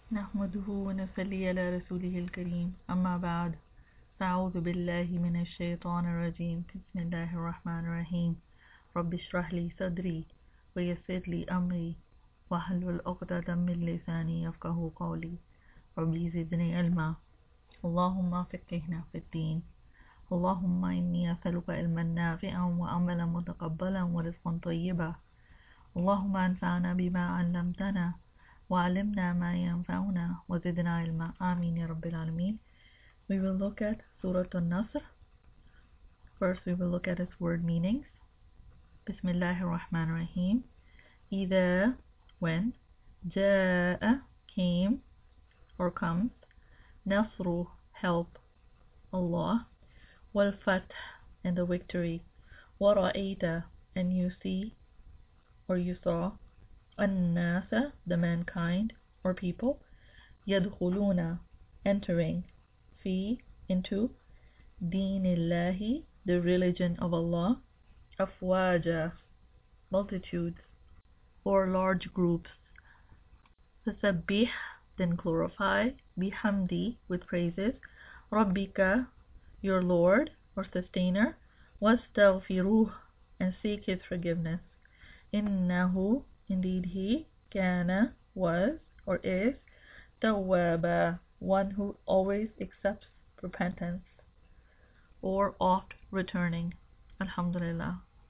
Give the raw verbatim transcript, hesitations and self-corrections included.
نحمده ونصلي على رسوله الكريم أما بعد فأعوذ بالله من الشيطان الرجيم بسم الله الرحمن الرحيم رب اشرح لي صدري ويسر لي أمري واحلل عقدة من لساني يفقهوا قولي رب زدني علما اللهم فقهنا في الدين اللهم إني أسألك علما نافعا وعملا متقبلا ورزقا طيبا اللهم انفعنا بما علمتنا وعلمنا ما ينفعنا وزدنا علما آمين يا رب العالمين. We will look at Surah An-Nasr. First we will look at its word meanings. Bismillahir Rahmanir Rahim. Either when Ja'a came or comes, Nasru help Allah, wal Fath and the victory, wa Ra'ayta and you see or you saw An-Nasa the mankind or people, Yadkhuluna entering, fi into, Dinillahi the religion of Allah, Afwaja multitudes or large groups. Fasabbih then glorify, bihamdi with praises, Rabbika your Lord or sustainer, wastaghfiruh and seek his forgiveness. Innahu indeed he, kana was or is, tawwaba one who always accepts repentance or oft returning. Alhamdulillah.